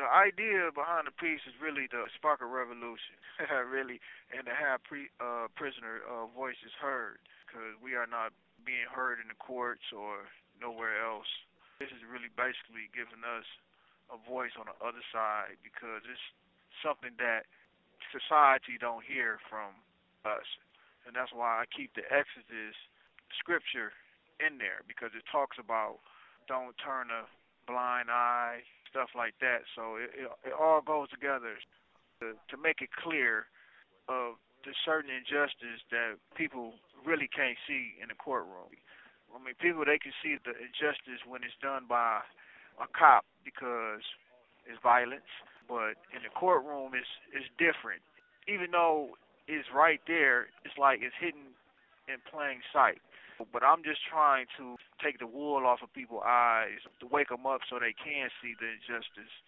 The idea behind the piece is really to spark a revolution, really, and to have prisoner voices heard, because we are not being heard in the courts or nowhere else. This is really basically giving us a voice on the other side because it's something that society don't hear from us, and that's why I keep the Exodus scripture in there because it talks about don't turn a blind eye, stuff like that. So it all goes together to make it clear of the certain injustice that people really can't see in the courtroom. I mean, people they can see the injustice when it's done by a cop because it's violence, but in the courtroom it's different. Even though it's right there, it's like it's hidden in plain sight. But I'm just trying to take the wool off of people's eyes to wake them up so they can see the injustice